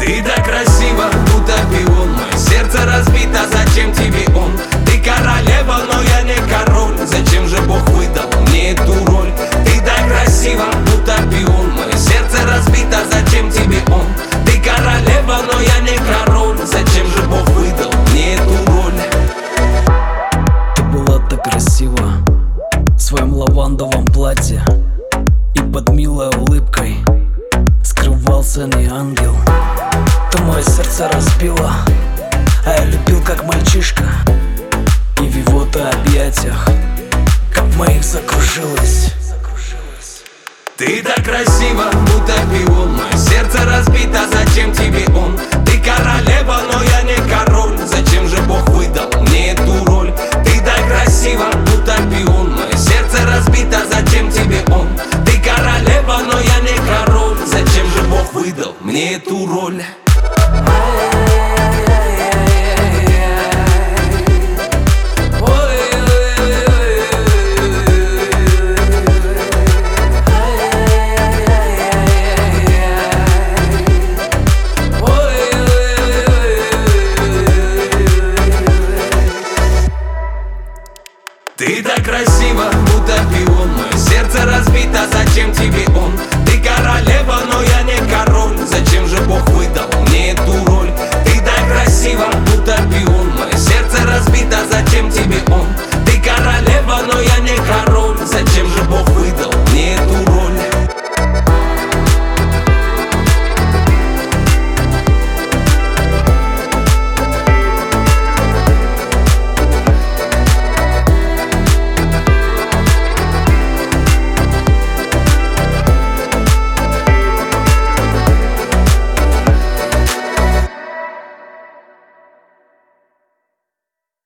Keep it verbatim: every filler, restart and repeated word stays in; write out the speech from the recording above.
Ты так красива, будто пион. Мое сердце разбито, зачем тебе он? Ты королева, но я не король. Зачем же Бог выдал мне эту роль? Ты так красива, будто пион. Мое сердце разбито, зачем тебе он? Ты королева, но я не король. Зачем же Бог выдал мне эту роль? Ты была так красива в своем лавандовом платье, и под милой улыбкой скрывался не ангел. Ты мое сердце разбила, а я любил как мальчишка, и в его-то объятиях, как в моих, закружилась. Ты так красива, будто пион. Мое сердце разбито, зачем тебе он? Ты королева, но я не король. Зачем же Бог выдал мне эту роль? Ты так красива, будто пион. Мое сердце разбито, зачем тебе он? Ты королева, но я не король. Зачем же Бог выдал мне эту роль?